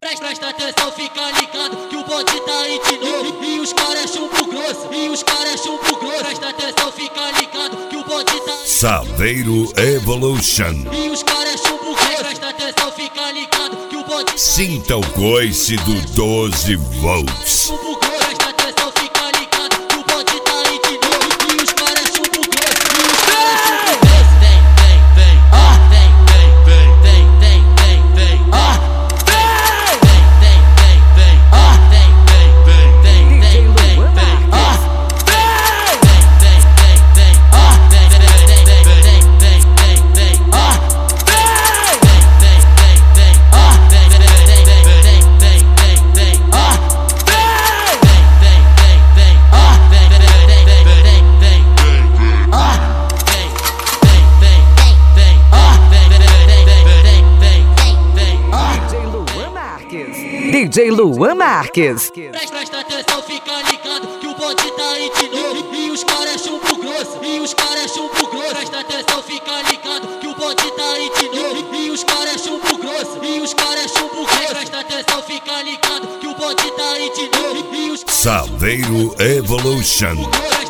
Presta atenção, fica ligado que o bonde tá aí de novo. E os caras é chumbo grosso, Presta atenção, fica ligado que o bonde tá aí. Saveiro Evolution. E os caras é chumbo grosso. Presta atenção, fica ligado que o bonde tá aí. Sinta o coice do 12 volts. Chumbo grosso. Presta atenção, fica ligado que o bonde tá aí de novo. E os caras é chumbo grosso, Vem, DJ Luan Marques. Presta atenção, fica ligado que o bonde tá aí de novo. E os caras é chumbo grosso, Presta atenção, fica ligado que o bonde tá aí de novo. E os caras é chumbo grosso, Presta atenção, fica ligado que o bonde tá aí de novo. E os Saveiro Evolution.